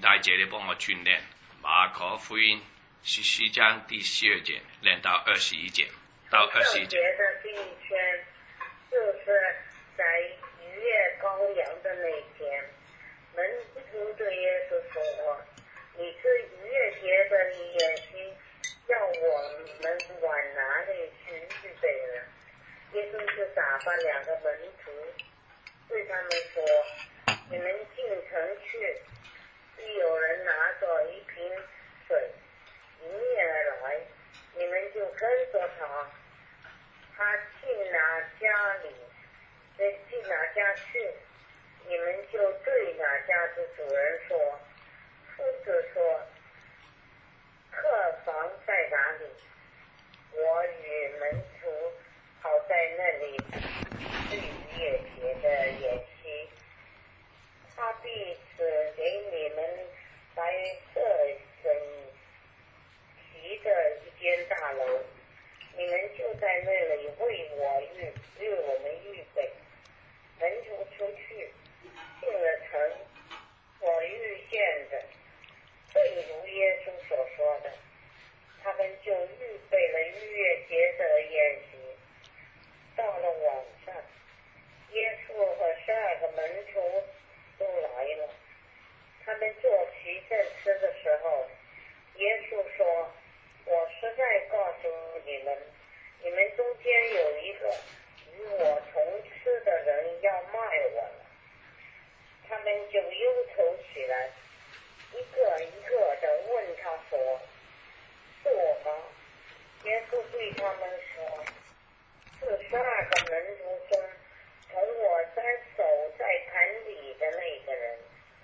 大姐你帮我转念马可福音14章第12节念到21节到21节。 的第一天就是在逾越羔羊的那天，门徒对耶稣说：“你是逾越节的筵席，要我们往哪里去预备呢？”耶稣就打发2个门徒，对他们说：“你们进城去，必有人拿着一瓶水迎面而来，你们就跟着他。他进哪家里，进哪家去，你们就对哪家的主人说：夫子说，客房在哪里？我与门徒好在那里是逾越节的筵席。他必指给你们白色整齐的一间大楼，你们就在那里为我们预备。”门徒出去进了城，所遇见的正如耶稣所说的，他们就预备了逾越节的宴席。到了晚上，耶稣和12个门徒都来了。他们坐齐正吃的时候，耶稣说：“我实在告诉你们，你们中间有一个与我同吃的人要卖我了。”他们就忧愁起来，一个一个地问他说：“是我吗？”耶稣对他们说：“是12个门徒中同我手在盘里的那个人。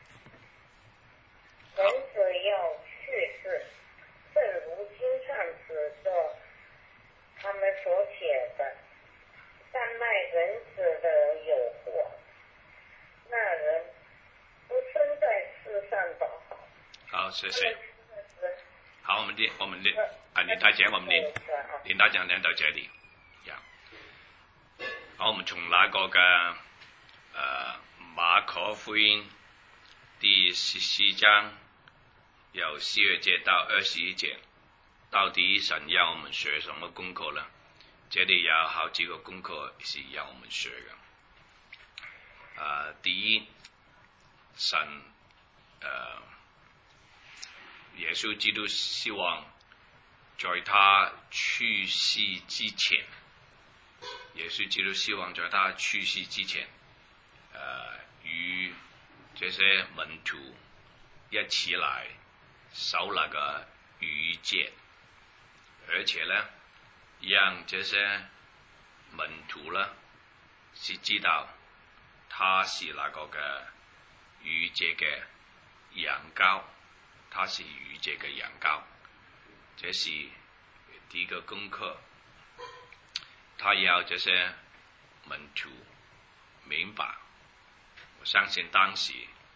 人子要去世，正如经上指着他们所写的，但卖人子的有祸，那人不生在世上倒好。” 好，谢谢。好，我们林大姐，我们林大姐念到这里。好，我们从那个嘅马可福音第14章由12节到21节，到底神要我们学什么功课呢？这里有好几个功课是要我们学嘅。第一，神耶稣基督希望在他去世之前，耶稣基督希望在他去世之前，与这些门徒一起来守那个逾节，而且呢，让这些门徒呢是知道他是那个嘅逾节嘅羊羔，他是逾节嘅羊羔，这是第一个功课。他要这些门徒明白，我相信当时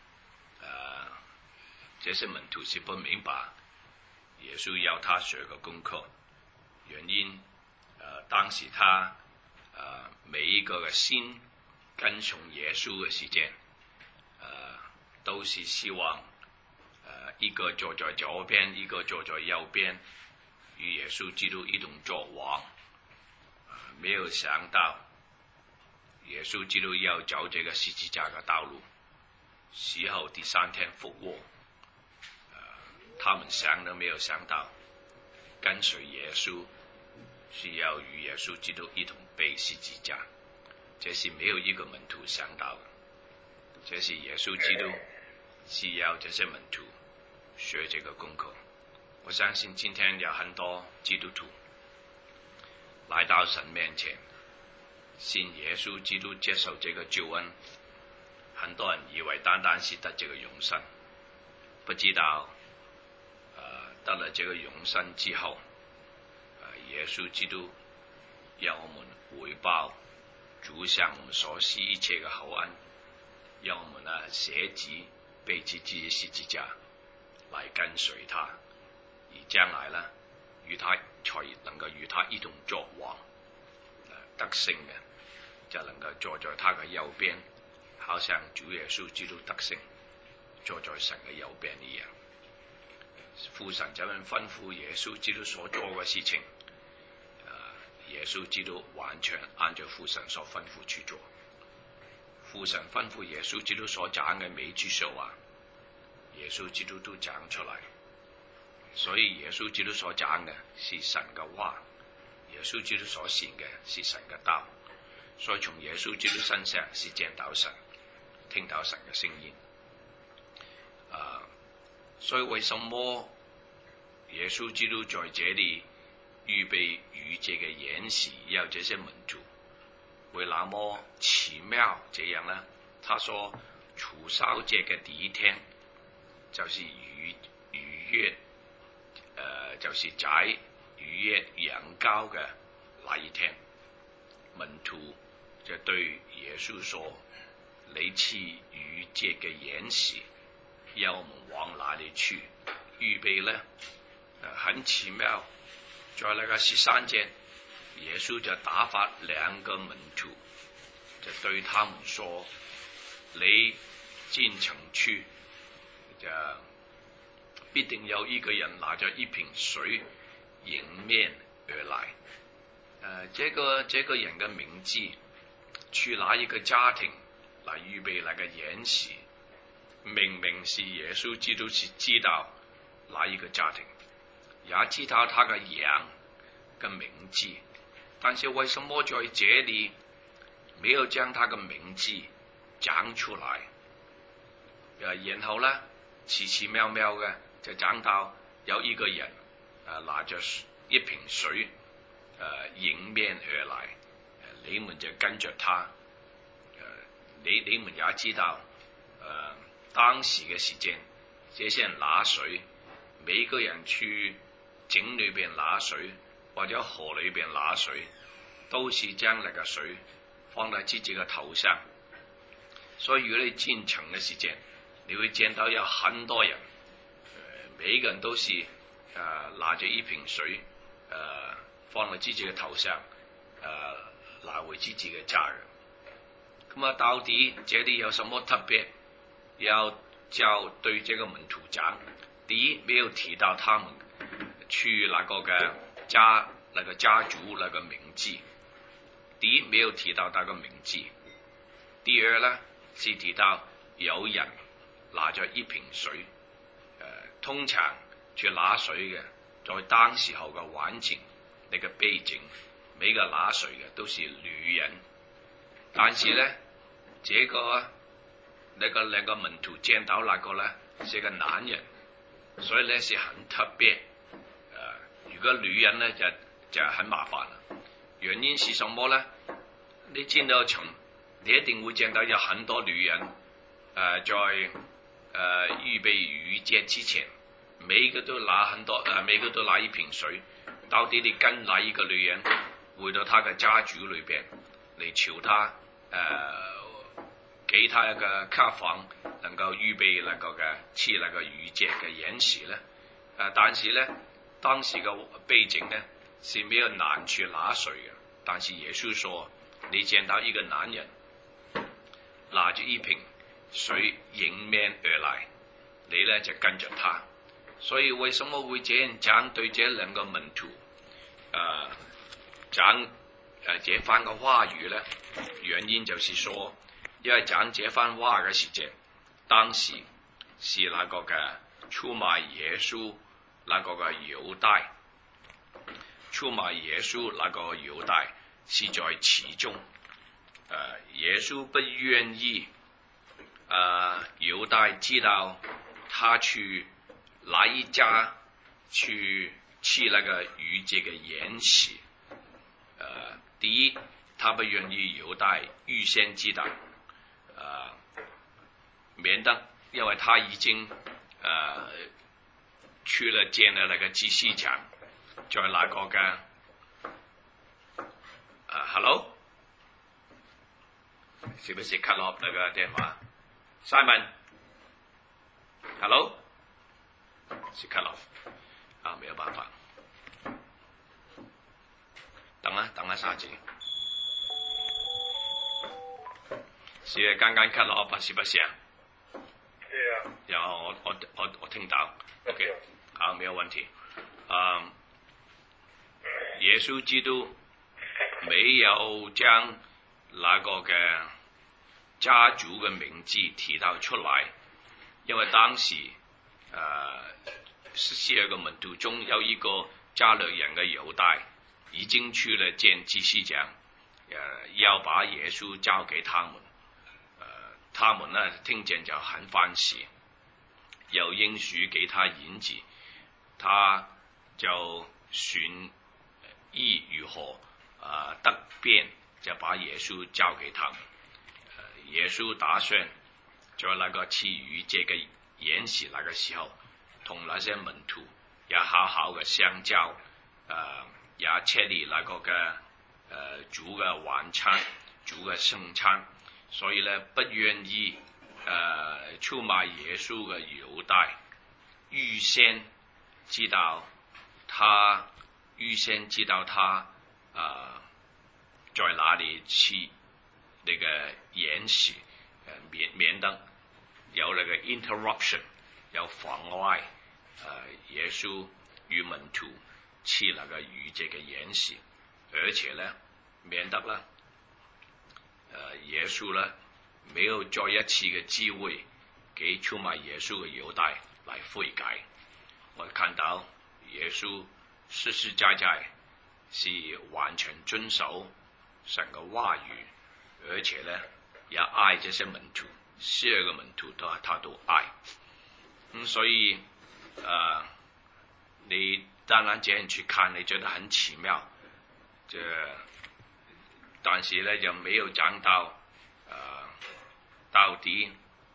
这些门徒是不明白耶稣要他学个功课，原因当时他每一个嘅心跟从耶稣嘅时间都是希望一个坐在左边，一个坐在右边，与耶稣基督一同作王。没有想到耶稣基督要走这个十字架的道路，死后第3天复活。他们想都没有想到，跟随耶稣是要与耶稣基督一同背十字架，这是没有一个门徒想到的。这是耶稣基督是要这些门徒学这个功课。我相信今天有很多基督徒来到神面前，信耶稣基督，接受这个救恩。很多人以为单单是得这个永生，不知道得了这个永生之后，耶稣基督让我们回报主向我们所施一切嘅厚恩，让我们捨己背起自己十字架来跟随他，而將來呢與他才能夠與他一同作王，得勝嘅就能夠坐在他嘅右邊，好像主耶穌基督得勝。 坐在神嘅右邊一樣。父神就咁吩咐耶穌基督所做嘅事情，耶穌基督完全按照父神所吩咐去做。父神吩咐耶穌基督所講嘅每句說話，耶穌基督都講出嚟。所以耶穌基督所講嘅是神嘅話，耶穌基督所行嘅是神嘅道。所以從耶穌基督身上是見到神，聽到神嘅聲音。所以為什麼耶穌基督在這裏預備逾節嘅筵席，要這些門徒會那麼奇妙這樣呢？他說除酵節嘅第一天就是逾越，就是宰逾越羊羔嘅那一天，門徒就對耶穌說：你吃逾節嘅筵席，要我們往哪裏去預備呢？很奇妙，在那個13節，耶穌就打發兩個門徒，就對他們說：你進城去，就必定有一個人拿着一瓶水迎面而來。這個人嘅名字，去哪一個家庭來預備那個筵席？明明是耶穌基督是知道哪一個家庭，也知道他嘅羊嘅名字，但是為什麼在這裏沒有將他嘅名字講出來？然後呢，奇奇妙妙嘅就講到有一個人拿着一瓶水迎面而來，你們就跟着他。你們也知道當時嘅時間，這些人拿水，每個人去井裏邊拿水或者河裏邊拿水，都是將那個水放在自己嘅頭上。所以如果你進城嘅時間，你會見到有很多人，每一個人都是拿着一瓶水放在自己嘅頭上，拿回自己嘅家人。咁到底這裏有什麼特別要叫對這個門徒講？第一，沒有提到他們去那個嘅家，那個家族那個名字。第一，沒有提到那個名字。第二呢，是提到有人拿着一瓶水。通常去拿水嘅，在當時候嘅環境，那個背景，每個拿水嘅都是女人。但是呢，兩個門徒見到那個呢，是個男人，所以呢是很特別。如果女人呢就很麻煩啦。原因是什麼呢？你見到城，你一定會見到有很多女人，在預備逾節之前，每個都拿一瓶水。到底你跟哪一個女人回到他嘅家族裏邊嚟求他給他一個客房，能夠預備那個嘅吃那個逾節嘅筵席呢？但是呢，當時嘅背景呢是沒有男去拿水嘅，但是耶穌說：你見到一個男人拿住一瓶水迎面而來，你呢就跟着他。所以為什麼會這樣講對這兩個門徒講這番嘅話語呢？原因就是說，因為講這番話嘅時間，當時是那個嘅出賣耶穌那個嘅猶大，出賣耶穌那個猶大是在其中。耶穌不願意猶大知道他去哪一家去吃那個逾節嘅筵席。第一，他不願意猶大預先知道，免得因為他已經去了見了那個祭司長，在那個嘅hello， 是不是 cut off 那個電話 ？Simon，hello， 是 cut off， 沒有辦法，等一下子，是剛剛 cut off 是不是啊？ 是啊。 有我听到 ，OK， 好，没有问题。耶穌基督沒有將那個嘅家主嘅名字提到出來，因為當時12個門徒中有一個加略人嘅猶大已經去了見祭司長，要把耶穌交給他們。他們呢聽見就很歡喜，又應許給他銀子，他就選意如何得便，就把耶穌交給他們。耶穌打算在那個賜逾節嘅筵席那個時候，同那些門徒也好好嘅相交，也設立那個嘅主嘅晚餐、主嘅聖餐。所以呢，不願意出賣耶穌嘅猶大預先知道他在哪裡吃那個筵席，免得有那個 interruption， 有妨礙耶穌與門徒吃那個逾節嘅筵席，而且呢，免得呢耶穌呢沒有再一次嘅機會給出賣耶穌嘅猶大來悔改。我看到耶穌實實在在是完全遵守神嘅話語，而且呢也愛這些門徒，12個門徒他都愛。所以你當然這樣去看，你覺得很奇妙，但是呢就沒有講到到底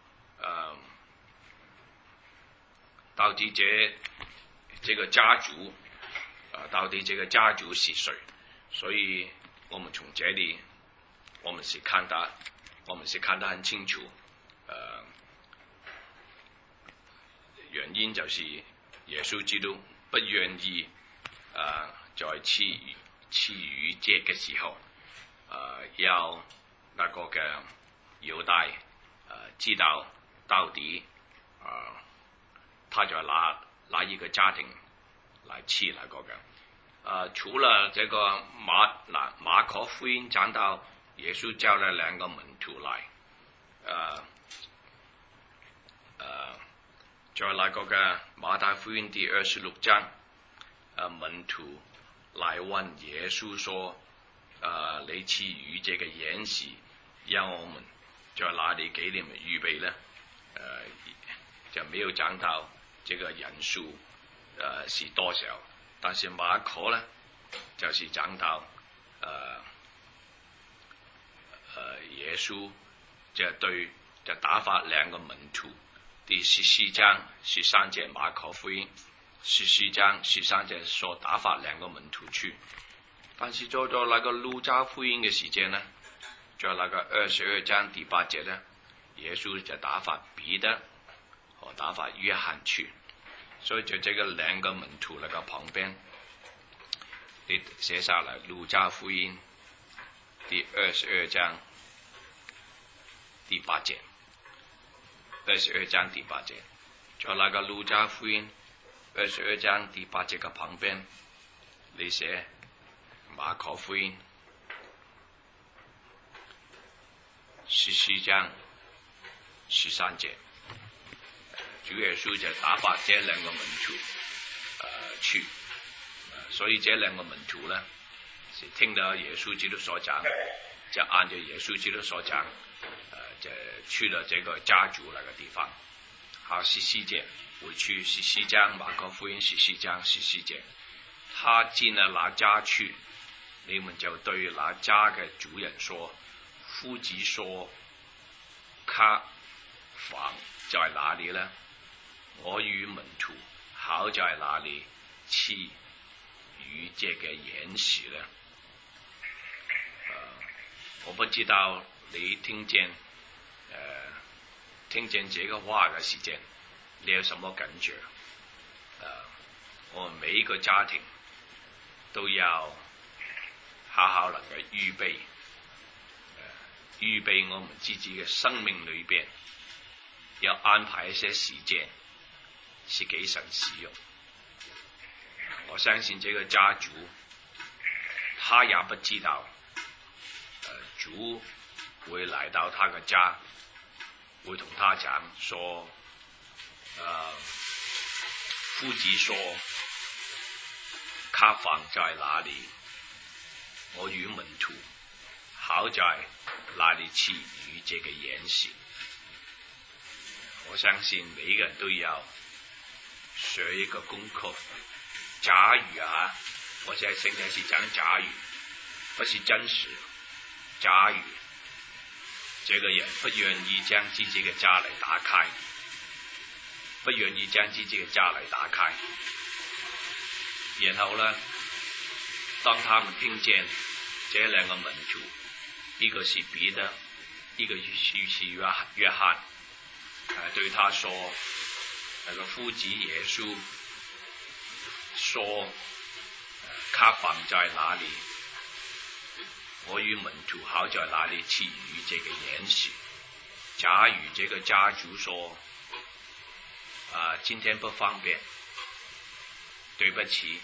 這個家族到底這個家族是誰？所以我們從這裡我們是看得很清楚，原因就是耶穌基督不願意在賜逾節嘅時候要那個嘅猶大知道到底他在哪一個家庭來吃那個嘅。除了這個馬可福音講到耶穌叫了2個門徒來，在那個嘅馬太福音第26章，門徒來問耶穌說：你賜逾節嘅筵席，讓我們在哪裡給你們預備呢？就沒有講到這個人數是多少，但是馬可呢就是講到耶穌就打發2個門徒，第14章13節馬可福音14章13節說打發2個門徒去，但是做到那個路加福音嘅時間呢，在那個22章第8節呢，耶穌就打發彼得和打發約翰去，所以就這個2個門徒那個旁邊，你寫下來路加福音第22章第8節，22章第8節，在那個路加福音22章第8節嘅旁邊，你寫馬可福音14章13節，主耶穌就打發這2個門徒去，所以這2個門徒呢是聽到耶穌基督所講，就按照耶穌基督所講，就去了這個家族那個地方。好，14節回去14章馬可福音14章14節，他進了那家去，你們就對那家嘅主人說，夫子說他房在哪裡呢？我與門徒好在哪裡吃逾節嘅筵席呢？我不知道你聽見這個話嘅時間，你有什麼感覺？我們每一個家庭都要好好能夠預備我們自己嘅生命裏邊，要安排一些時間是給神使用。我相信這個家主，他也不知道，主會來到他嘅家，會同他講說，夫子說，他放在哪裡，我與門徒好在哪裡賜予這個言詞。我相信每一個人都要學一個功課。假如我現在是講假如，不是真實。假如這個人不願意將自己嘅家嚟打開，不願意將自己嘅家嚟打開，然後呢，當他們聽見這兩個門徒，一個是彼得，一個是約翰，對他說，那個夫子耶穌說，他放在哪裡，我與門徒好在哪裡賜予這個言詞。假如這個家主說，今天不方便，對不起，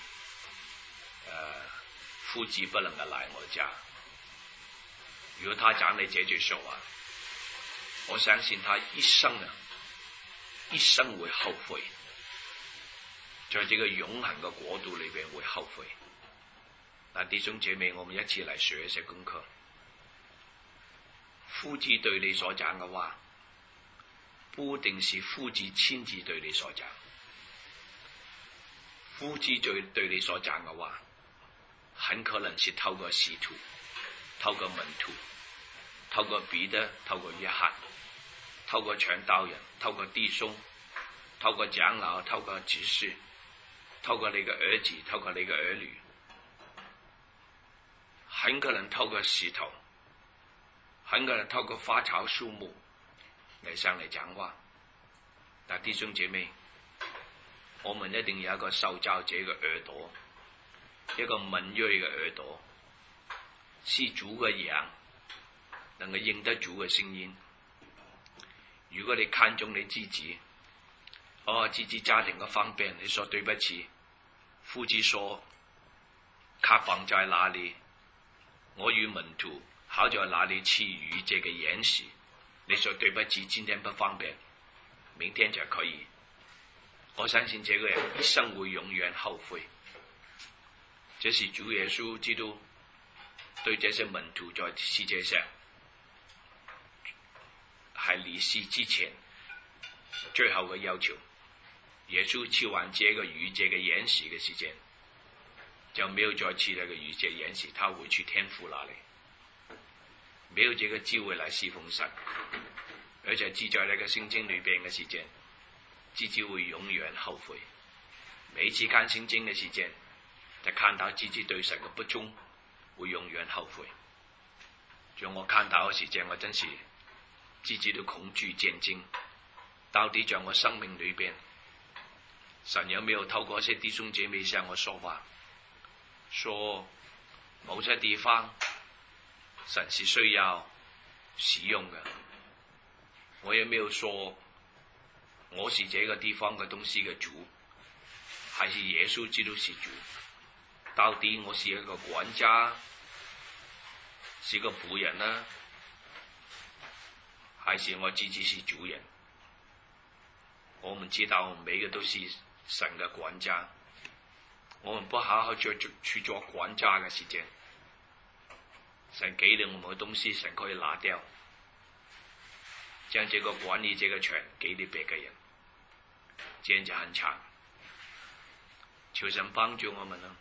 夫子不能夠來我家。如果他講你這句說話，我相信他一生會後悔，在這個永恆嘅國度裏邊會後悔。但弟兄姐妹，我們一起嚟學一些功課。夫子對你所講嘅話，不一定是夫子親自對你所講。夫子對你所講嘅話，很可能是透過使徒、透過門徒、透過彼得、透過約翰、透過傳道人、透過弟兄、透過長老、透過執事、透過你嘅兒子、透過你嘅兒女，很可能透過石頭，很可能透過花草樹木嚟上嚟講話。但弟兄姐妹，我們一定有一個受教者嘅耳朵，一個敏銳嘅耳朵，是主嘅羊，能夠認得主嘅聲音。如果你看重你自己，自己家庭嘅方便，你說對不起，夫子說，他放在哪裡，我與門徒好在哪裡賜予這個言詞。你說對不起，今天不方便，明天就可以。我相信這個人一生會永遠後悔。這是主耶穌基督對這些門徒在世界上喺離世之前最後嘅要求。耶穌賜完這個與這個言詞嘅時間，就沒有再賜那個與這個言詞，他會去天父那裡，沒有這個機會來侍奉神，而且記在那個聖經裏邊嘅時間，自己會永遠後悔。每次看聖經嘅時間，就看到自己對神嘅不忠，會永遠後悔。像我看到嘅時間，我真是自己都恐懼戰驚，到底在我生命裏邊，神有沒有透過一些弟兄姐妹向我說話，說某些地方神是需要使用嘅？我有沒有說我是這個地方嘅東西嘅主，還是耶穌基督是主？到底我是一個管家，是個僕人呢，還是我自己是主人？我們知道我們每個都是神嘅管家，我們不好好去做管家嘅時間，神給了我們嘅東西，神可以拿掉，將這個管理這個權給了別個人，這樣就很慘。求神幫助我們呢。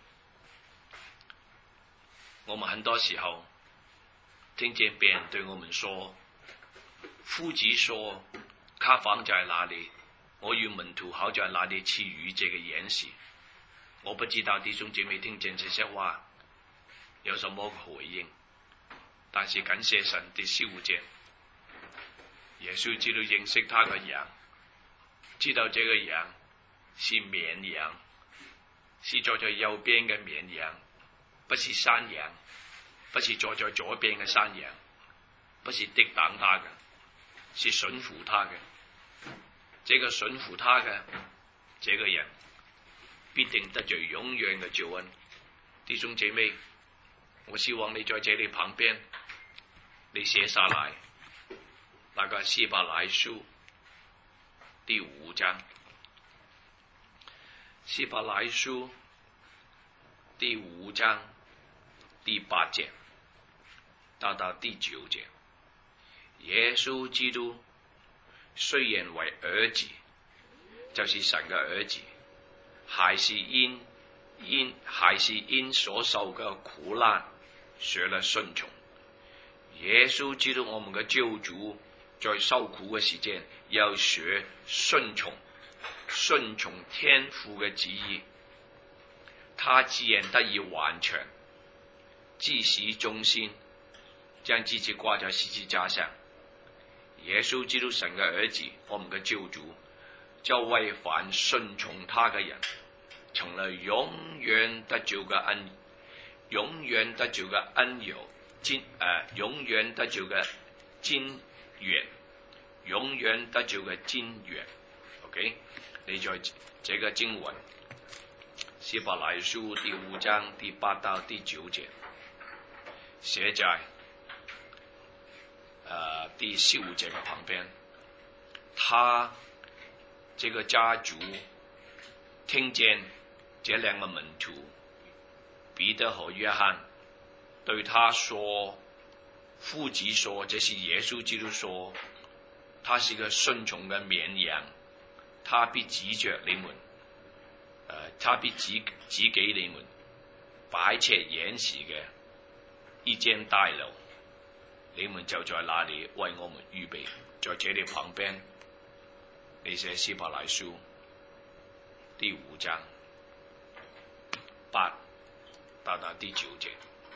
我們很多時候聽見別人對我們說，夫子說，他放在哪裡，我與門徒好在哪裡賜予這個言詞。我不知道弟兄姐妹聽見這些話有什麼回應，但是感謝神的照見，耶穌知道認識他的羊，知道這個羊是綿羊，是坐在右邊嘅綿羊，不是山羊，不是坐在左邊嘅山羊，不是敵擋他嘅，是順服他嘅。這個順服他嘅這個人必定得着永遠嘅救恩。弟兄姐妹，我希望你在這裏旁邊，你寫下來那個希伯來書第5章，希伯來書第5章第8節到第9節，耶穌基督雖然為兒子，就是神嘅兒子，還是因所受嘅苦難學了順從。耶穌基督我們嘅救主，在受苦嘅時間要學順從天父嘅旨意。他自然得以完全，至死忠心，將自己掛在十字架上。耶穌基督神嘅兒子，我們嘅救主，就為凡順從他嘅人，成了永遠得救嘅恩由，永遠得救嘅經源。OK， 你在這個經文希伯來書第5章第8到第9節，寫在第15節嘅旁邊。他這個家族聽見這兩個門徒彼得和約翰對他說，父子說，這是耶穌基督說，他是個順從嘅綿羊，他必指着你們，他必指給你們擺設筵席嘅一間大樓，你們就在那裏為我們預備。在這裏旁邊，你寫希伯來書第5章8到第9節。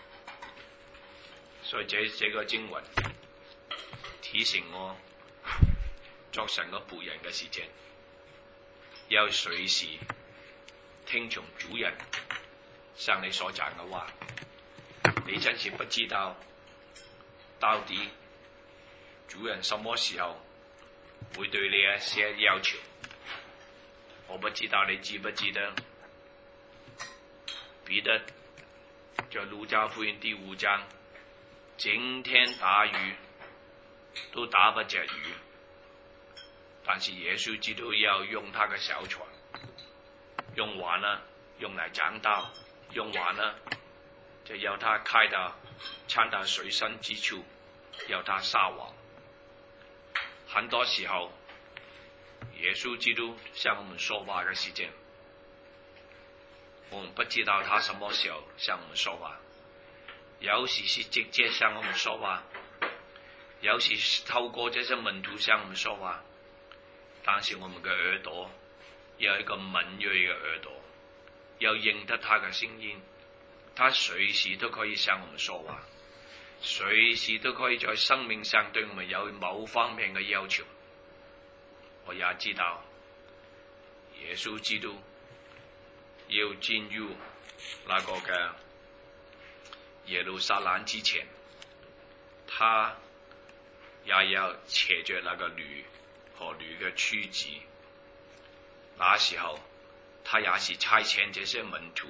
所以這個經文提醒我，作神嘅僕人嘅時間，要隨時聽從主人向你所講嘅話。你真是不知道到底主人什麼時候會對你一些要求。我不知道你記不記得彼得在路加福音第5章，整天打魚都打不着魚，但是耶穌基督要用他嘅小船，用完了用來講道，用完了就要他開到撐到水深之處，要他撒網。很多時候耶穌基督向我們說話嘅時間，我們不知道他什麼時候向我們說話，有時是直接向我們說話，有時是透過這些門徒向我們說話。但是我們嘅耳朵要有一個敏銳嘅耳朵，要認得他嘅聲音，他隨時都可以向我們說話，隨時都可以在生命上對我們有某方面嘅要求。我也知道耶穌基督要進入那個嘅耶路撒冷之前，他也要騎着那個驢和驢嘅駒子，那時候他也是差遣這些門徒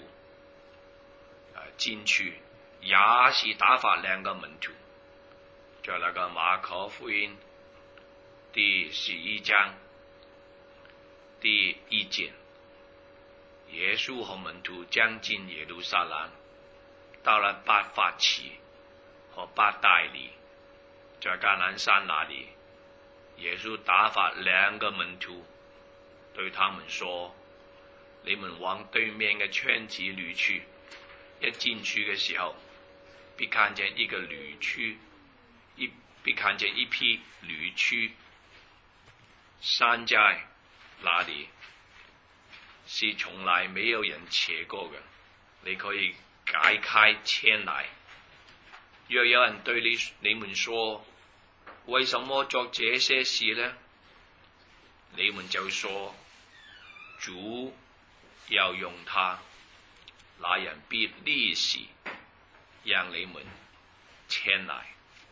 進去，也是打發2個門徒。在那個馬可福音第11章第1節，耶穌和門徒將進耶路撒冷，到了伯法其和伯大尼，在橄欖山那裏，耶穌打發2個門徒，對他們說，你們往對面嘅村子裏去，一進去嘅時候，必看見一個驢駒，必看見一匹驢駒拴在那裏，是從來沒有人騎過嘅，你可以解開牽來。若有人對你們說，為什麼作這些事呢？你們就說，主要用他，那人必立時讓你們牽來。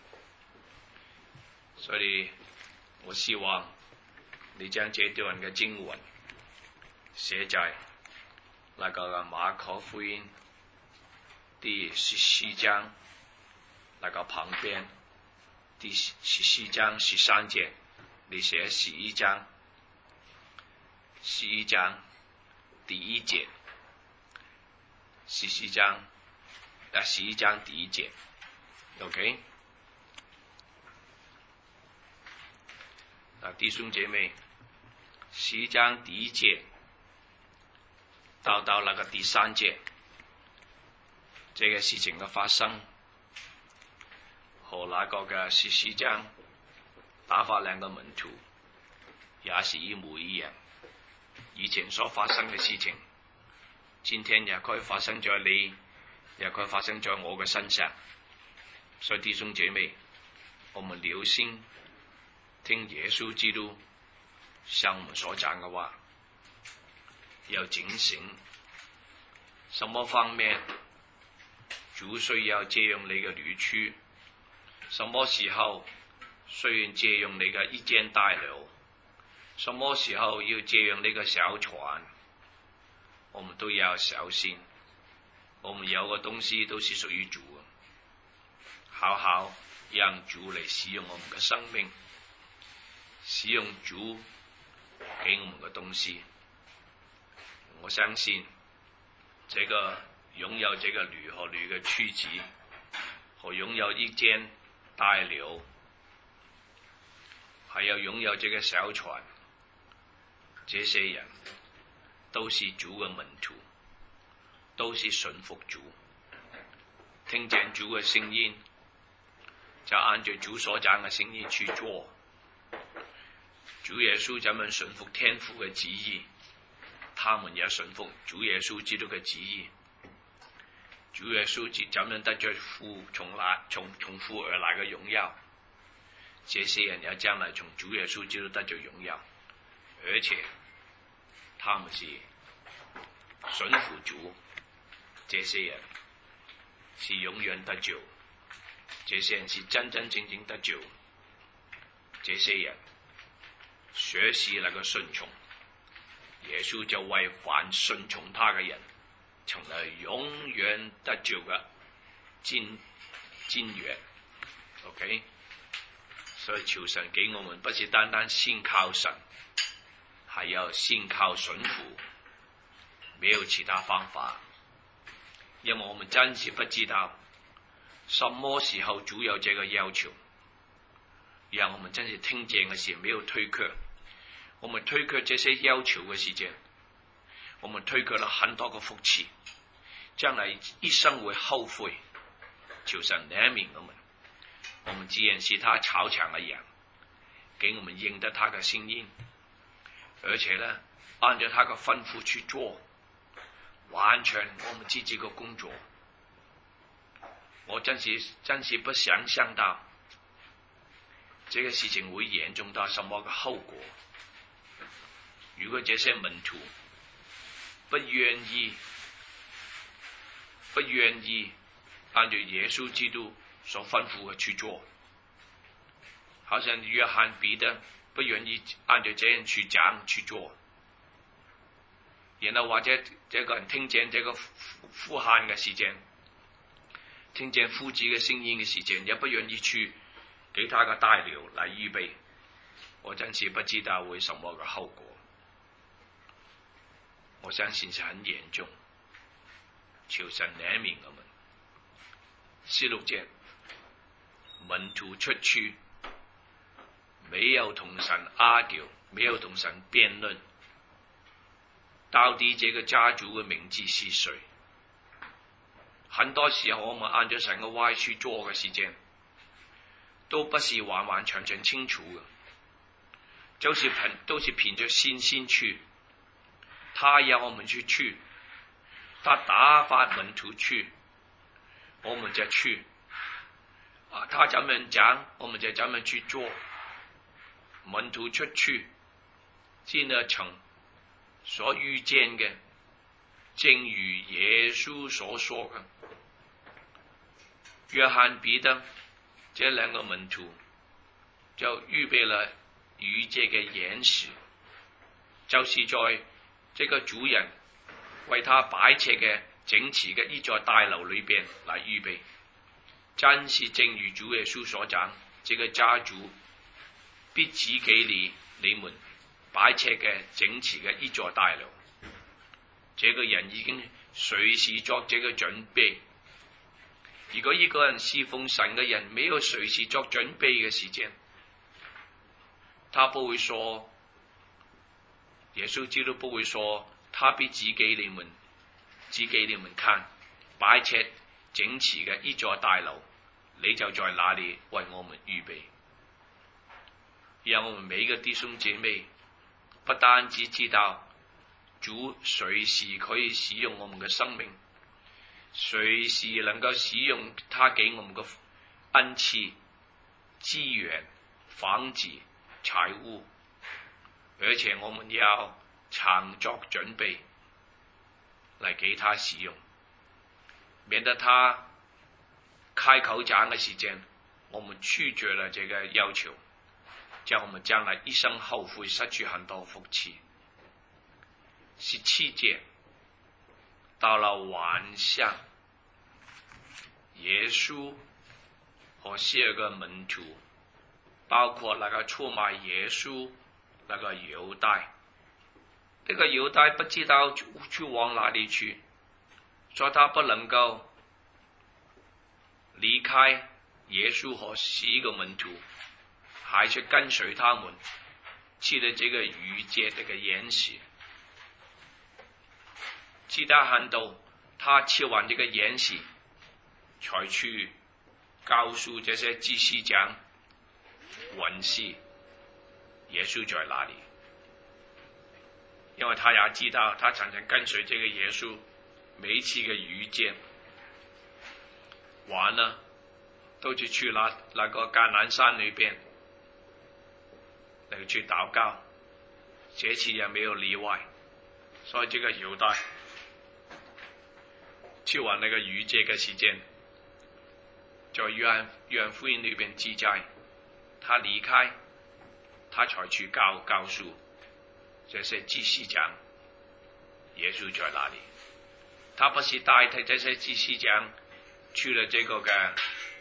所以我希望你將這段嘅經文寫在那個馬可福音第14章那個旁邊，第14章13節，你寫11章第1節，11章第1節 ，OK？ 弟兄姐妹，11章第1節到那個第3節，這個事情嘅發生和那個嘅14章打發兩個門徒也是一模一樣。以前所發生嘅事情，今天也可以發生在你，也可以發生在我嘅身上。所以弟兄姐妹，我們留心聽耶穌基督向我們所講嘅話，要警醒，什麼方面主需要借用你嘅旅區，什麼時候需要借用你嘅一肩帶流，什麼時候要借用呢個小船，我們都要小心。我們有個東西都是屬於主的，好好讓主嚟使用我們嘅生命，使用主給我們嘅東西。我相信這個擁有這個驢和驢嘅駒子，和擁有一肩帶流，還有擁有這個小船，這些人都是主嘅門徒，都是順服主，聽見主嘅聲音，就按照主所講嘅聲音去做。主耶穌怎麼順服天父嘅旨意，他們也順服主耶穌基督嘅旨意。主耶穌怎樣得着從父而來嘅榮耀，這些人也將來從主耶穌基督得着榮耀，而且他們是順服主，這些人是永遠得救，這些人是真真正正得救，這些人學習那個順從，耶穌就為凡順從他嘅人成了永遠得救嘅金源。 OK， 所以求神給我們不是單單信靠神，還要信靠順服，沒有其他方法。因為我們真是不知道什麼時候主有這個要求，讓我們真是聽見嘅時候沒有推卻，我們推卻這些要求嘅時間，我們推卻了很多個福氣，將來一生會後悔。求神憐憫我們，我們既然是他草場嘅羊，給我們認得他嘅聲音，而且呢按照他嘅吩咐去做，完全我們自己嘅工作。我真是不想象到這個事情會嚴重到什麼嘅後果。如果這些門徒不願意按照耶穌基督所吩咐嘅去做，好像約翰彼得不願意按照這樣去講去做，然後或者這個人聽見這個呼喊嘅時間，聽見夫子嘅聲音嘅時間，也不願意去給他個帶流來預備，我真是不知道會什麼嘅後果。我相信是很嚴重，求神憐憫我們。16節，門徒出去，沒有同神argue，沒有同神辯論，到底這個家主嘅名字是誰？很多時候我們按照神嘅話去做嘅時間，都不是完完全全清楚嘅，都是憑着信心去。他要我們去，他打發門徒去，我們就去。他怎麼講，我們就怎麼去做。門徒出去，進了城，所遇見嘅，正如耶穌所說嘅，約翰彼得這兩個門徒就預備了逾節嘅筵席，就是在這個主人為他擺設嘅整齊嘅呢座大樓裏邊嚟預備，真是正如主耶穌所講，這個家主必指給你們擺設嘅整齊嘅呢座大樓。這個人已經隨時作這個準備。如果一個人侍奉神嘅人沒有隨時作準備嘅時間，他不會說，耶穌基督不會說，他必指給你們看，擺設整齊嘅一座大樓，你就在那裏為我們預備。讓我們每個弟兄姐妹不單只知道主隨時可以使用我們嘅生命，隨時能夠使用他給我們嘅恩賜、資源、房子、財物，而且我們要常作準備嚟給他使用，免得他開口講嘅時間，我們拒絕了這個要求，叫我們將來一生後悔，失去很多福氣。17節，到了晚上，耶穌和12個門徒，包括那個出賣耶穌那個猶大，這個猶大不知道去往哪裏去，說他不能夠離開耶穌和11個門徒，還是跟隨他們去了這個逾節這個筵席。其他看到他吃完這個筵席，才去告訴這些祭司長、文士耶穌在哪裏，因為他也知道他常常跟隨這個耶穌，每一次嘅逾節完了都是去那個橄欖山裏邊嚟去禱告，這次也沒有例外。所以這個猶大吃完那個逾節嘅時間，在約翰福音裏邊記載，他離開，他才去告訴這些祭司長耶穌在哪裏。他不是代替這些祭司長去了這個嘅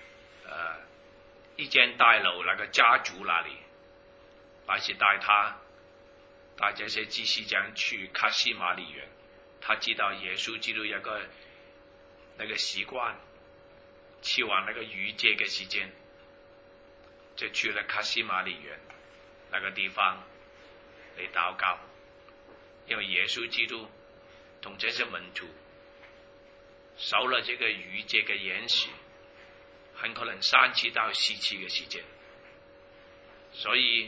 一間大樓那個家主那裏，而是帶這些祭司長去卡西馬利園。他知道耶穌基督有個那個習慣，吃完那個逾節嘅時間，就去了卡西馬利園那個地方嚟禱告，因為耶穌基督同這些門徒守了這個逾節嘅筵席，很可能3次到4次嘅時間，所以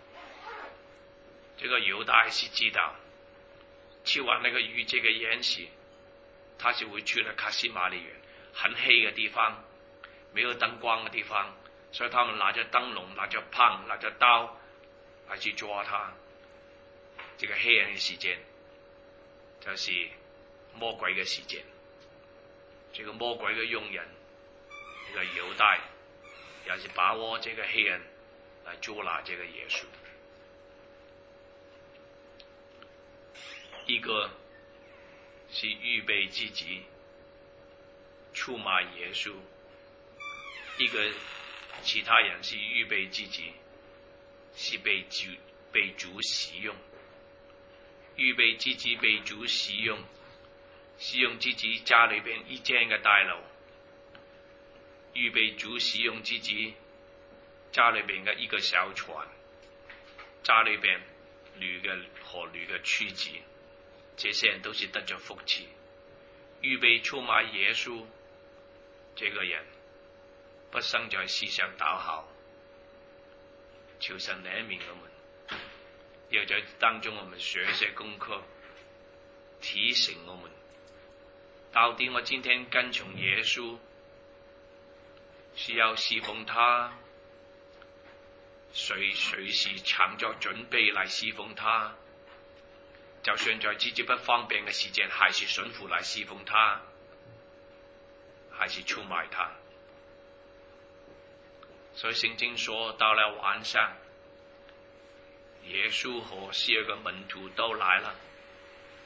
這個猶大是知道吃完那個逾節嘅筵席，他是會去了卡西馬利園，很黑嘅地方，沒有燈光嘅地方，所以他們拿着燈籠、拿着棒、拿着刀來去抓他。這個黑暗嘅時間就是魔鬼嘅時間，這個魔鬼嘅用人，這個猶大也是把握這個黑暗來捉拿這個耶穌。一個是預備自己出賣耶穌，一個其他人是預備自己是被主使用，預備自己被主使用，使用自己家裏邊一間嘅大樓，預備主使用自己家裏邊嘅一個小船，家裏邊河驢嘅駒子，這些人都是得着福氣。預備出賣耶穌，這個人不生在世上倒好，求神憐憫我們，要在當中我們學些功課，提醒我們，到底我今天跟從耶穌是要侍奉他，隨時常作準備來侍奉他，就算在自己不方便嘅時間，還是順服來侍奉他，還是出賣他。所以聖經說，到了晚上，耶穌和12個門徒都來了，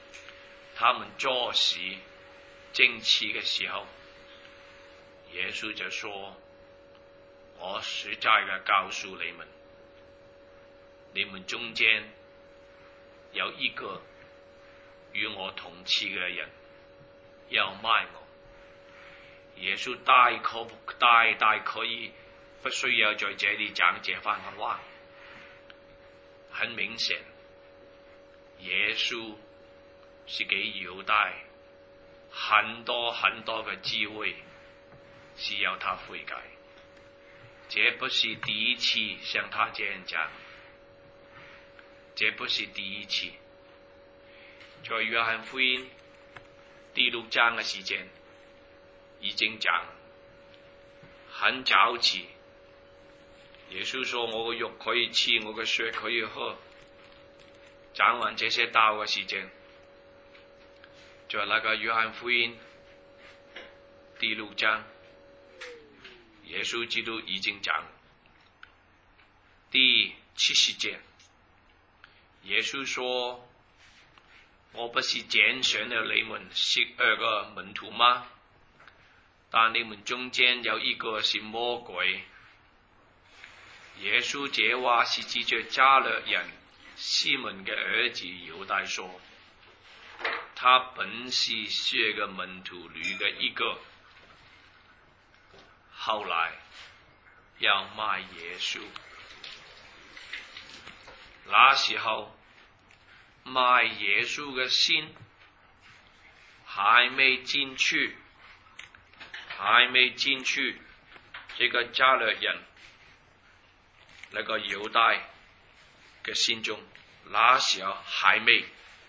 他們做事正直嘅時候，耶穌就說：我實在嘅告訴你們，你們中間有一個與我同吃嘅人要賣我。耶穌大可以不需要在這裏講這番嘅話。很明顯，耶穌是給猶大很多嘅機會，是要他悔改。這不是第一次向他這樣講，這不是第一次。在約翰福音第6章嘅時間已經講，很早期，耶穌說：我嘅肉可以吃，我嘅血可以喝。講完這些道嘅時間，在那個約翰福音第6章，耶穌基督已經講第70節，耶穌說：我不是揀選了你們12個門徒嗎？但你們中間有一個是魔鬼。耶穌這話是指着加略人西門嘅兒子猶大說，他本是12個門徒裏嘅一個，後來要賣耶穌。那時候賣耶穌嘅心還沒進去，這個加略人那個猶大嘅心中，那時候還沒，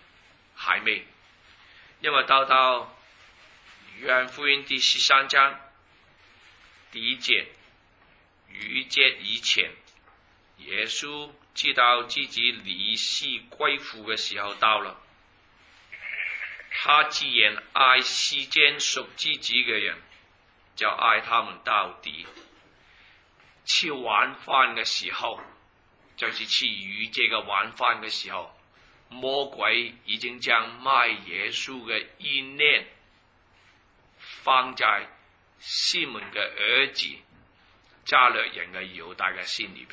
因為到約翰福音第13章第1節逾節以前，耶穌知道自己離世歸父嘅時候到了，他既然愛世間屬自己嘅人，就愛他們到底。吃晚飯嘅時候，就是吃逾節嘅晚飯嘅時候，魔鬼已經將賣耶穌嘅意念放在西門嘅兒子加略人嘅猶大嘅心裏邊。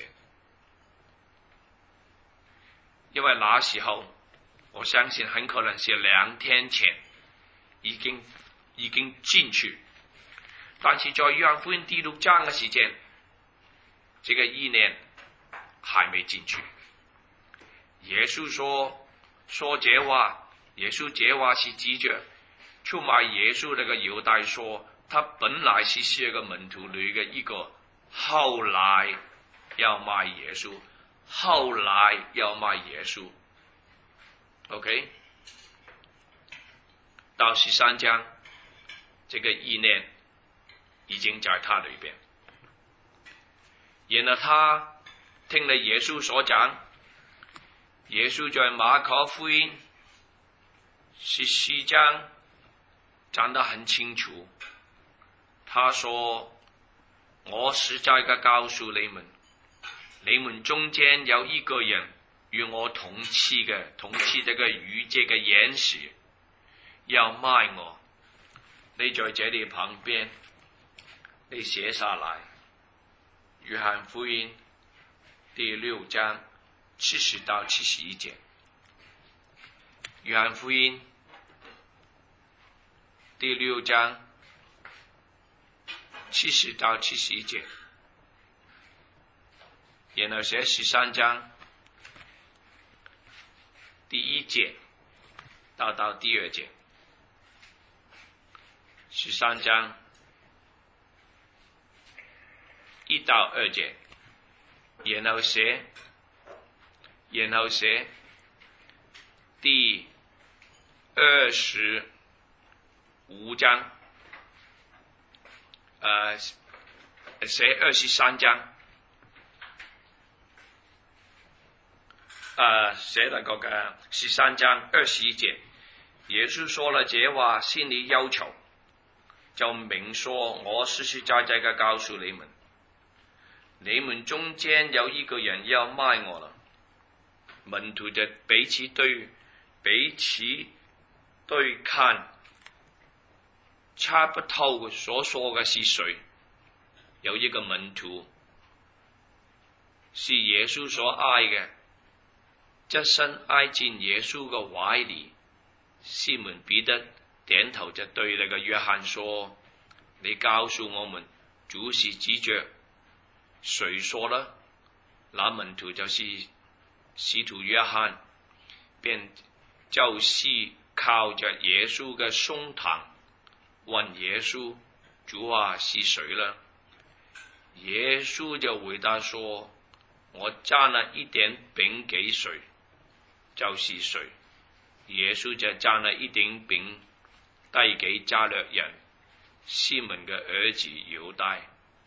因為那時候我相信很可能是2天前已經進去，但是在約翰福音第6章嘅時間，這個意念還沒進去。耶穌說這話，耶穌這話是指着出賣耶穌那個猶大說，他本來是12個門徒裏嘅一個，後來要賣耶穌。OK， 到13章，這個意念已經在他裏邊。然後他聽了耶穌所講，耶穌在馬可福音14章講得很清楚，他說：我實在嘅告訴你們，你們中間有一個人與我同吃這個逾節嘅筵席，要賣我。你在這裏旁邊，你寫下來。約翰福音第6章70到71節。約翰福音第6章70到71節。然後寫13章第1節到第2節，13章1到2節，然後寫第25章，寫23章，寫那個13章21節，耶穌說了這話，心裏憂愁，就明說：我實實在在嘅告訴你們，你們中間有一個人要賣我了。門徒就彼此對看猜不透所說嘅是誰。有一個門徒是耶穌所愛嘅，側身挨進耶穌嘅懷裏。西門彼得點頭就對那個約翰說：你告訴我們，主是指着誰說呢？那門徒就是使徒約翰，便就是靠着耶穌嘅胸膛問耶穌：主啊，是誰呢？耶穌就回答說：我蘸了一點餅給誰，就是誰。耶穌就蘸了一點餅遞給加略人西門嘅兒子猶大。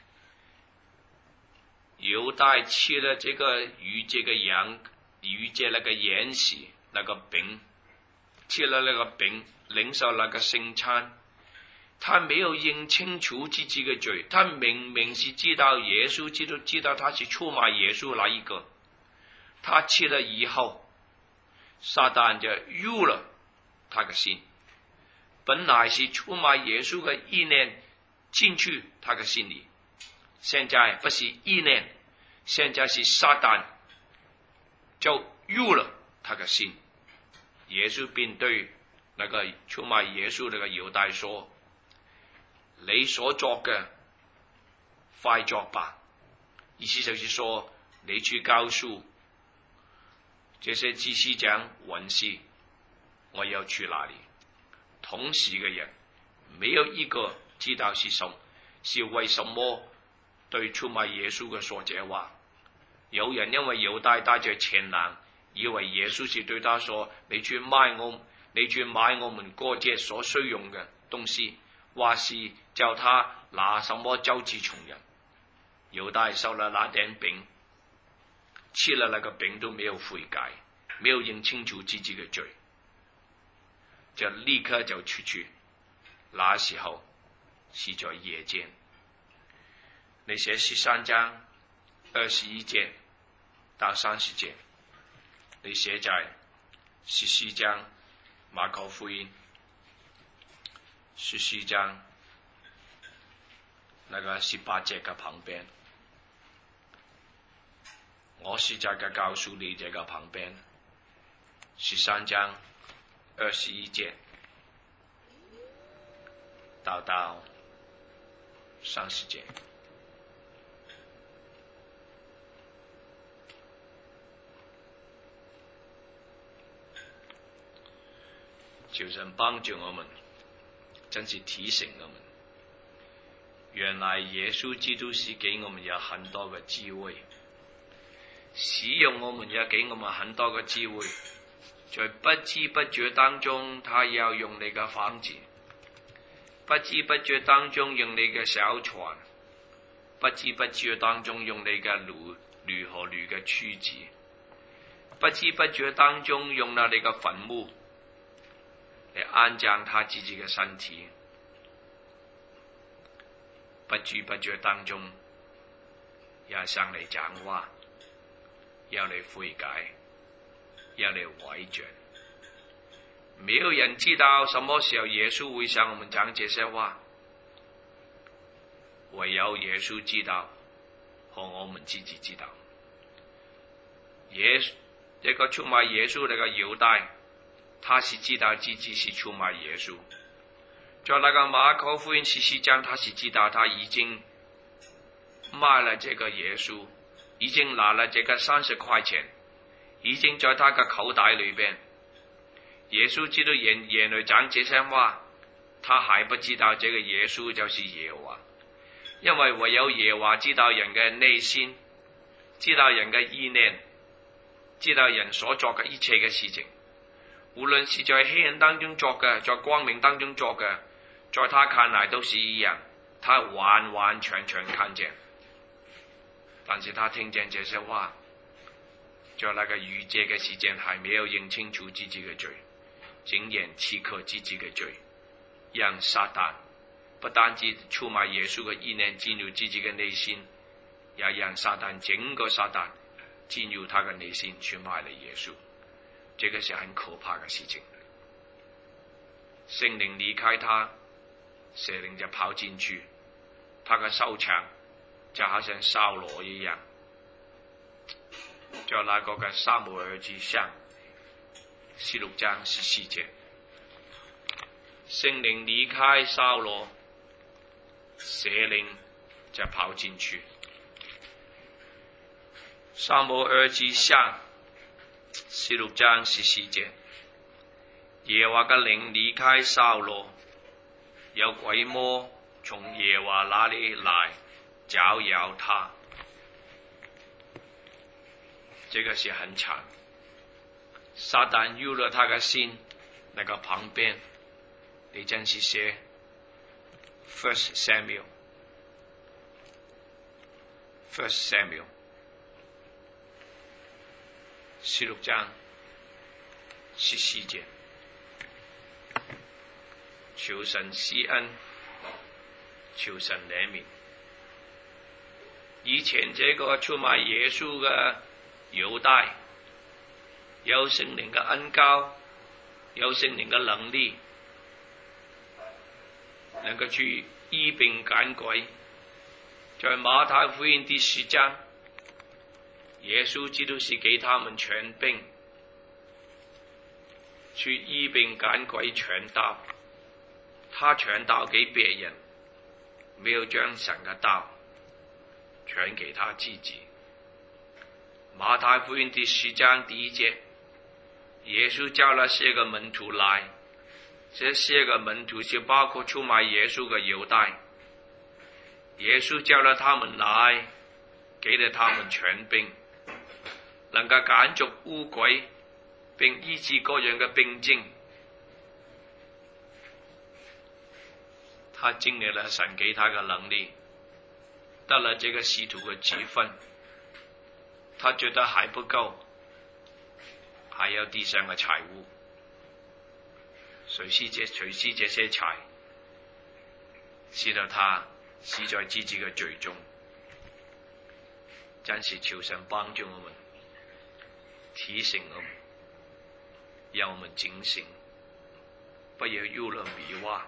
猶大吃了這個逾節那個筵席那個餅，吃了那個餅，領受那個聖餐。他沒有認清楚自己嘅罪，他明明是知道耶穌基督，知道他是出賣耶穌那一個。他吃了以後，撒旦就入了他嘅心，本來是出賣耶穌嘅意念進去他嘅心裏，現在不是意念，現在是撒旦就入了他嘅心。耶穌便對那個出賣耶穌那個猶大說：你所作嘅快作吧。意思就是說，你去告訴這些祭司長文士，我要去哪裏。同時嘅人沒有一個知道是為什麼對出賣耶穌嘅說這話。有人因為猶大帶着錢囊，以為耶穌是對他說：你去買我們過節所需用嘅東西，或是叫他拿什麼周濟窮人。猶大收了那點餅，吃了那個餅都沒有悔改，沒有認清楚自己嘅罪，就立刻就出去。那時候是在夜間。你寫13章21節到30節，你寫在14章馬可福音14章那個18節嘅旁邊。我是在嘅告訴你這個旁邊13章21節到30節。求神幫助我們，真是提醒我們，原來耶穌基督是給我們有很多嘅智慧，使用我們也給我們很多嘅智慧，在不知不覺當中，他要用你嘅房子，不知不覺當中用你嘅小船，不知不覺當中用你嘅驢和驢嘅駒子，不知不覺當中用了你嘅墳墓嚟安葬他自己嘅身體，不知不覺當中要向你講話，要你悔改，要你回轉。沒有人知道什麼時候耶穌會向我們講這些話，唯有耶穌知道和我們自己知道。這個出賣耶穌那個猶大，他是知道自己是出賣耶穌。在那個馬可福音14章，他是知道他已經賣了這個耶穌，已經拿了這個30塊錢，已經在他嘅口袋裏邊。耶穌知道眼裏講這些話，他還不知道這個耶穌就是耶和華，因為唯有耶和華知道人嘅內心，知道人嘅意念，知道人所做嘅一切嘅事情，無論是在黑暗當中做嘅，在光明當中做嘅，在他看來都是一樣，他完完全全看見。但是他聽見這些話，在那個逾節嘅時間還沒有認清楚自己嘅罪，竟然刺客自己嘅罪，讓撒旦不單止出賣耶穌嘅意念進入自己嘅內心，也讓整個撒旦進入他嘅內心，去賣了耶穌。這個是很可怕嘅事情。 聖靈離開他，蛇靈就跑進去，他嘅收場就好像掃羅一樣。在那個嘅撒母耳記上16章14節，聖靈離開掃羅，蛇靈就跑進去。撒母耳記上16章14節，耶和華嘅靈離開掃羅，有鬼魔從耶和華那裏來攪擾他。這個是很慘，撒旦入了他的心，那個旁邊，你真是寫 First Samuel 16章14節，求神施恩，求神憐憫。以前這個出賣耶穌嘅猶大，有聖靈嘅恩膏，有聖靈嘅能力，能夠去醫病趕鬼。在馬太福音第10章，耶穌基督是給他們權柄，去醫病趕鬼傳道，他傳道給別人，沒有將神嘅道傳給他自己。馬太福音第10章第1節，耶穌叫了10個門徒來，這10個門徒就包括出賣耶穌嘅猶大。耶穌叫了他們來，給了他們權柄，能夠趕逐污鬼，並醫治各樣嘅病症。他經歷了神給他嘅能力，得了這個使徒嘅職分。他覺得還不夠，還有地上嘅財物。隨時這些財，使到他死在自己嘅罪中。真是求神幫助我們，提醒我們，讓我們警醒，不要入了迷惑。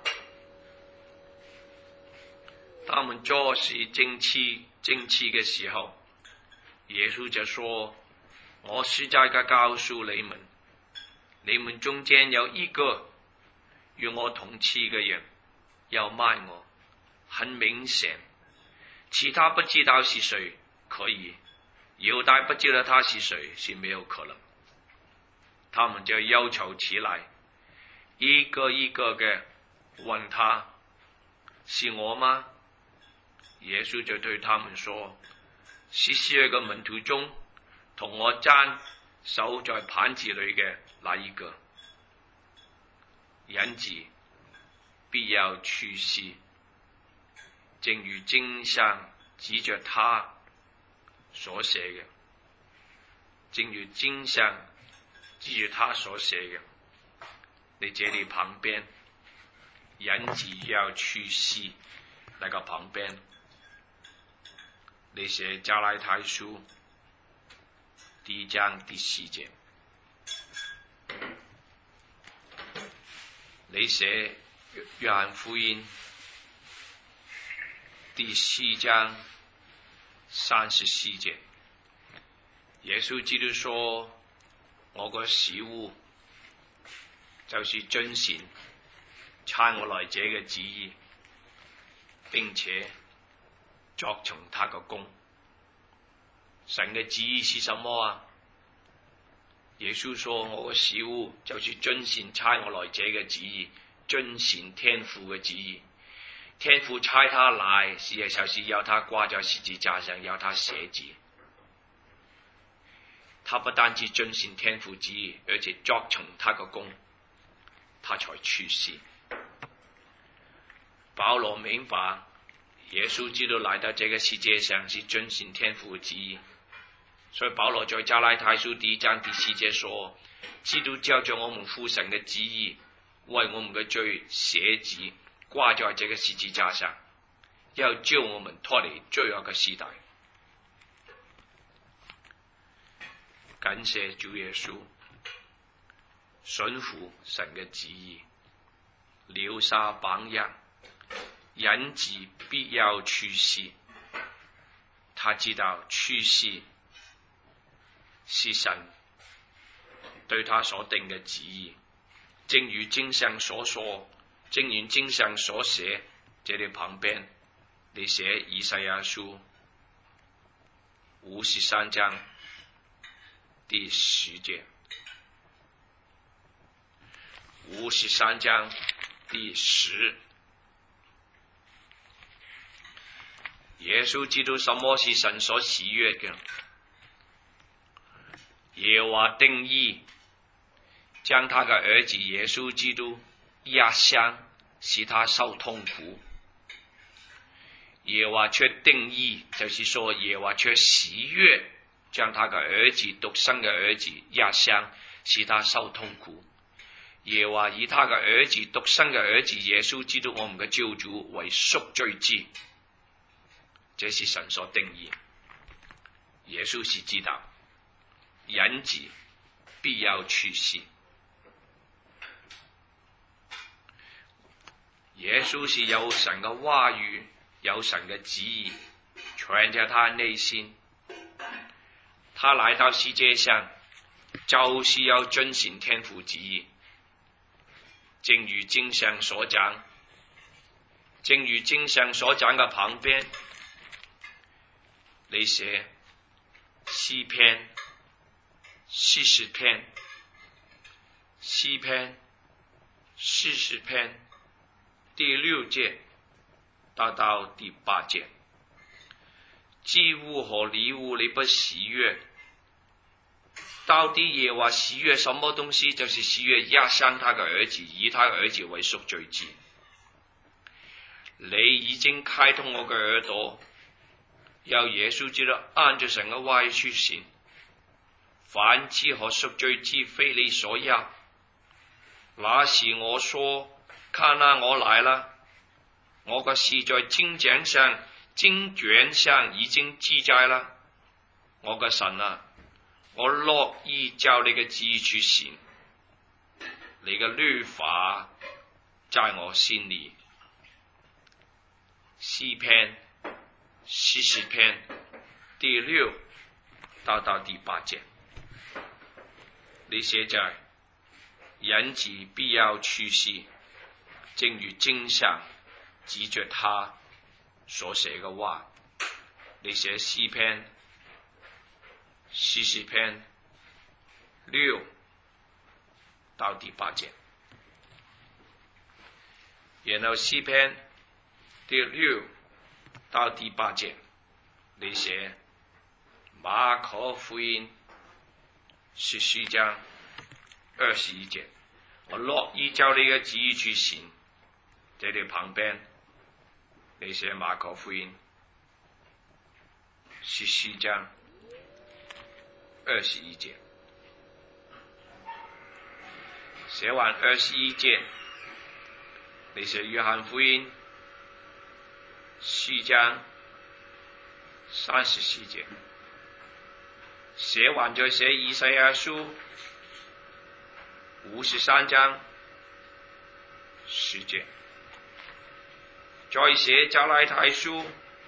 他們做事正氣嘅時候，耶穌就說：我實在嘅告訴你們，你們中間有一個與我同吃嘅人要賣我，很明顯，其他不知道是誰可以，猶大不知道他是誰是沒有可能。他們就憂愁起來，一個一個嘅問他：是我嗎？耶穌就對他們說：是12個門徒中同我蘸手在盤子裏嘅那一個。人子必要去世，正如經上指着他所寫嘅，正如經上指着他所寫嘅。你這裏旁邊，人子要去世那個旁邊，你寫加拉太書第1章第4節，你寫約翰福音第4章34節，耶穌基督說：我個食物就是遵行差我來者嘅旨意，並且作成他個功。神嘅旨意是什麼啊？耶穌說：我個食物就是遵行差我來者嘅旨意，遵行天父嘅旨意。天父差他來，就是要他掛在十字架上，要他寫字。他不單止遵行天父旨意，而且作成他個功，他才去世。保羅明白耶穌基督來到這個世界上是遵行天父旨意，所以保羅在加拉太書第1章第4節說：基督照着我們父神嘅旨意，為我們嘅罪寫字，掛在這個十字架上，要救我們脫離罪惡嘅時代。感謝主耶穌，順服神嘅旨意， 留下榜样，人子必要去世。他知道去世是神對他所定嘅旨意，正如經上所說，正如經上所寫。這裏旁邊你寫以賽亞書53章第10節，53章第10，耶穌知道什麼是神所喜悅嘅。耶和華定意將他嘅兒子耶穌基督壓傷，使他受痛苦。耶和華卻定意，就是說耶和華卻喜悅將他嘅兒子獨生嘅兒子壓傷，使他受痛苦。耶和華以他嘅兒子獨生嘅兒子耶穌基督我們嘅救主為贖罪祭，這是神所定義。耶穌是知道人子必要去世，耶穌是有神嘅話語，有神嘅旨意存在他內心。他來到世界上就是要遵行天父旨意，正如經上所講，嘅旁邊你寫詩篇40篇，詩篇40篇第6節到第8節，祭物和禮物你不喜悅，到底耶和華喜悅什麼東西？就是喜悅壓傷他嘅兒子，以他嘅兒子為贖罪祭。你已經開通我嘅耳朵，由耶穌基督按着神嘅話語去行，燔祭和贖罪祭非你所要。那時我說，看哪，我來了，我嘅事在經卷上已經記載了。我嘅神啊，我樂意照你嘅旨意去行，你嘅律法在我心裏。詩篇40篇第6到第8節，你寫在人子必要去世，正如經上指着他所寫嘅話。你寫詩篇40篇6到第8節，然後詩篇第6到第8節，你寫馬可福音14章21節，我樂意照你嘅旨意去行。這裏旁邊你寫馬可福音14章21節，寫完21節，你寫約翰福音4章34節，寫完再寫以賽亞書53章10節，再寫加拉太書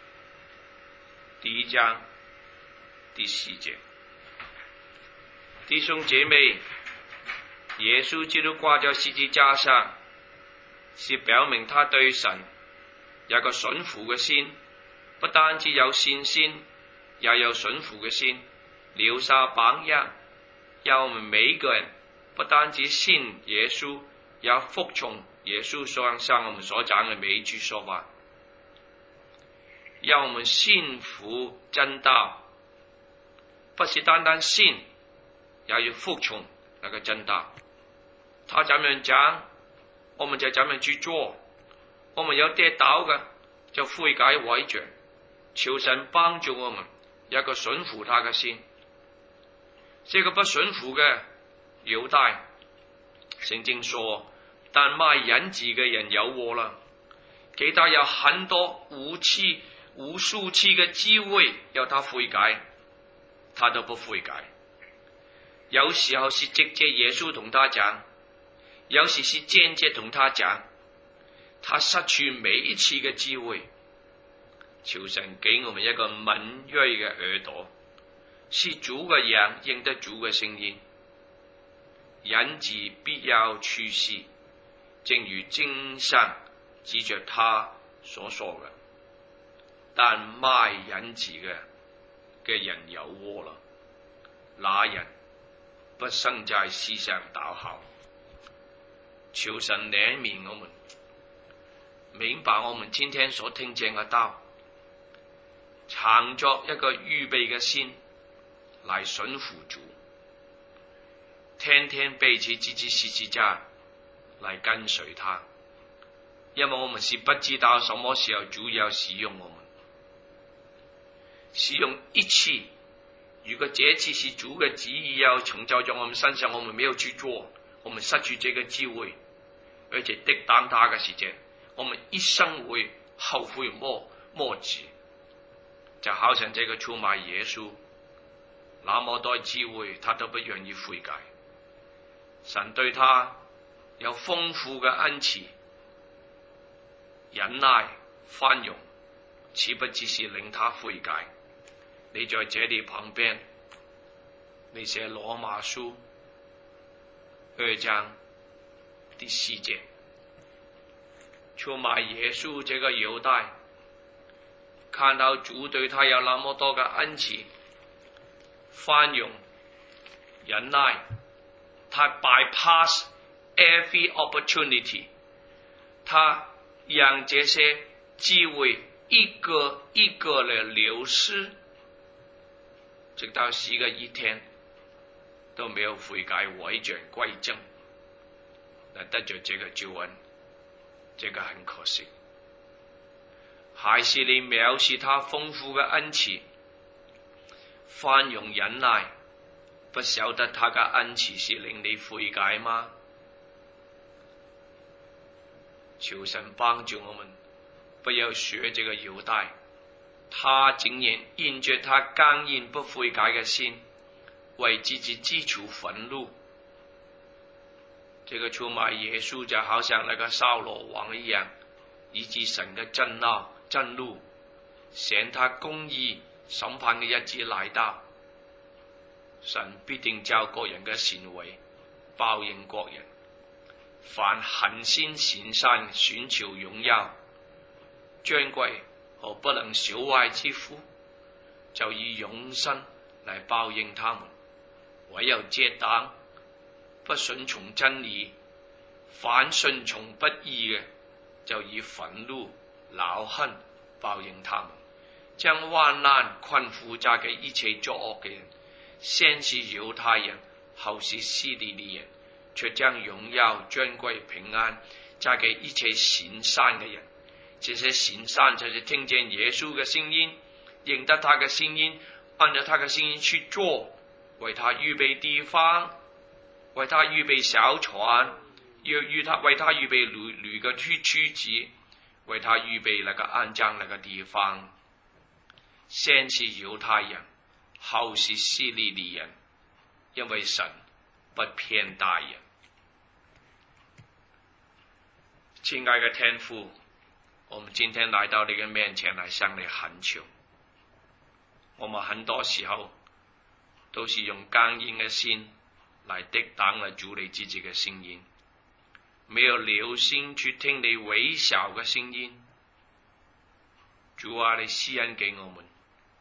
1章第4節。弟兄姐妹，耶穌基督掛在十字架上，是表明他對神有個順服嘅心，不單止有信心，也有順服嘅心，留下榜樣，讓我們每一個人不單止信耶穌，也服從耶穌向我們所講嘅每一句說話，讓我們信服真道，不是單單信，也要服從那個真道。他怎樣講，我們就怎樣去做。我們有跌倒嘅，就悔改悔罪，求神幫助我們有一個順服他嘅心。這個不順服嘅猶大，聖經說，但賣人子嘅人有禍啦。給他有很多無數次嘅機會要他悔改，他都不悔改。有時候是直接耶穌同他講，有時是間接同他講， 他失去每一次嘅智慧。求神給我們一個敏銳嘅耳朵，是主嘅人認得主嘅聲音。人子必要去世，正如經上指着他所說嘅。但賣人子嘅人有禍啦！那人不生在世上倒好。求神憐憫我們，明白我們今天所聽見嘅道，常作一個預備嘅心來順服主，天天背起自己十字架來跟隨他，因為我們是不知道什麼時候主要使用我們，使用一次，如果這次是主嘅旨意要成就在我們身上，我們沒有去做，我們失去這個機會，而且抵擋他嘅時間，我們一生會後悔莫及。就好像這個出賣耶穌，那麼多機會他都不願意悔改。神對他有豐富嘅恩慈、忍耐、寬容，豈不只是令他悔改？你在這裏旁邊，你寫羅馬書2章第4節，出賣耶穌這個猶大，看到主對他有那麼多嘅恩慈、寬容、忍耐，他 bypass every opportunity， 他讓這些機會一個一個的流失，直到死嘅一天都沒有悔改回轉歸正，來得着這個救恩，這個很可惜。還是你藐視他豐富嘅恩慈、寬容忍耐，不曉得他嘅恩慈是令你悔改嗎？求神幫助我們，不要學這個猶大，他竟然因着他剛硬不悔改嘅心，為自己積儲憤怒。這個出賣耶穌就好像那個掃羅王一樣，以致神嘅震怒，顯他公義審判嘅日子來到，神必定照各人嘅行為報應各人。凡恆心善善尋求榮耀、尊貴和不能朽壞之夫，就以永生來報應他們；唯有這等不順從真理、反順從不義嘅，就以憤怒、惱恨報應他們。將患難困苦加給一切作惡嘅人，先是猶太人，後是希利尼人，卻將榮耀、尊貴、平安加給一切行善嘅人。這些行善就是聽見耶穌嘅聲音，認得他嘅聲音，按照他嘅聲音去做，為他預備地方，為他預備小船，為他預備驢嘅駒子，為他預備那個安葬那個地方。先是猶太人，後是希利尼人，因為神不偏待人。親愛的天父，我們今天來到你的面前來向你懇求。我們很多時候都是用剛硬的心來抵擋了主你自己的聲音，沒有留心去聽你微小的聲音。主啊，你施恩給我們，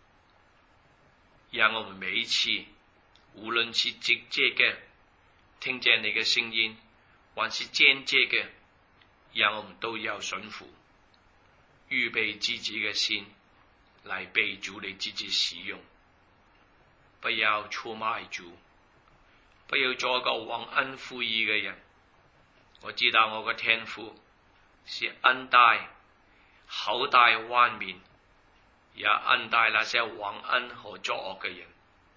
讓我們每一次無論是直接嘅聽見你的聲音，還是間接嘅，讓我們都要順服，預備自己嘅心來被主你自己使用。不要出賣主，不要做個忘恩負義嘅人。我知道我嘅天父是恩待厚待萬民，也恩待那些忘恩和作惡嘅人。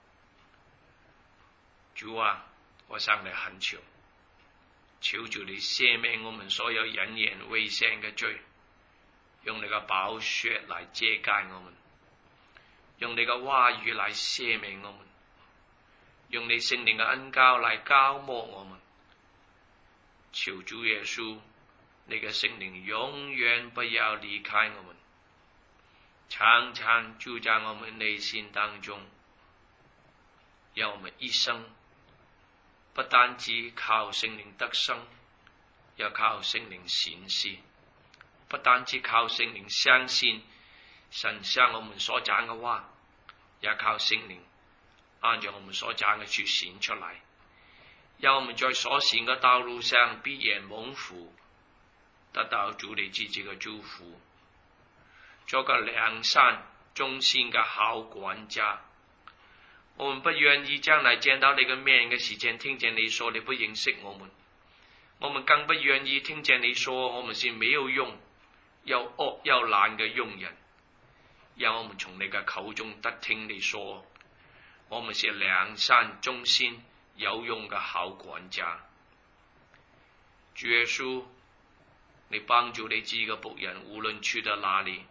主啊，我向你懇求，求主你赦免我們所有隱言未成嘅罪，用你嘅寶血來遮蓋我們，用你嘅話語來赦免我們，用你聖靈嘅恩膏來膏抹我們。求主耶穌你嘅聖靈永遠不要離開我們，常常住在我們內心當中，讓我們一生不單止靠聖靈得生，要靠聖靈行事，不單止靠聖靈相信神向我們所講嘅話，也靠聖靈按照我們所講嘅去行出來，讓我們在所行嘅道路上必然蒙福，得到主你自己嘅祝福，做個良善忠心嘅好管家。我們不願意將來見到你嘅面嘅時間，聽見你說你不認識我們，我們更不願意聽見你說我們是沒有用又惡又懶嘅傭人。讓我們從你嘅口中得聽你說我們是良善忠心有用嘅好管家。主耶穌，你幫助你自己嘅僕人，無論去到哪裏，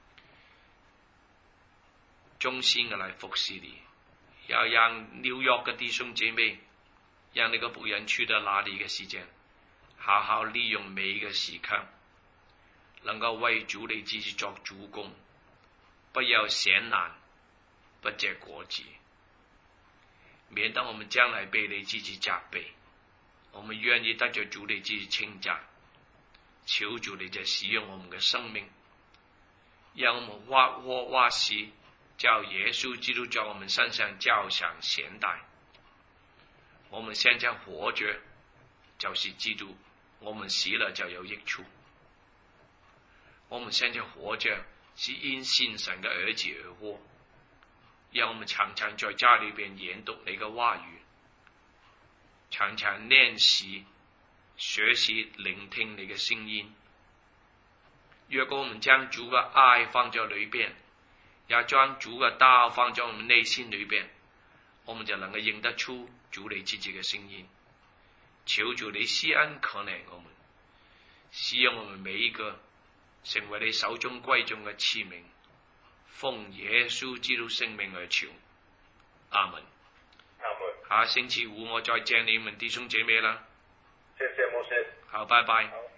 忠心嘅來服侍你，要讓紐約嘅弟兄姐妹，讓你嘅僕人去到哪裏嘅時間，好好利用每一個時刻，能夠為主你自己作主工，不要嫌難，不結果子，免得我們將來被你自己責備。我們願意得着主你自己稱讚，求主你就使用我們嘅生命，讓我們或活或死，叫耶穌基督在我們身上照常顯大。我們現在活着就是基督，我們死了就有益處。我們現在活着是因信神嘅兒子而活，讓我們常常在家裏邊研讀你嘅話語，常常練習學習聆聽你嘅聲音。若果我們將主嘅愛放在裏邊，也將主嘅道放在我們內心裏邊，我們就能夠認得出主你自己嘅聲音。求主你施恩可憐我們，使用我們每一個成為你手中貴重嘅器皿，奉耶穌基督聖名而求，阿門。下星期五我再見你們弟兄姐妹啦。 謝謝牧師。 好，拜拜。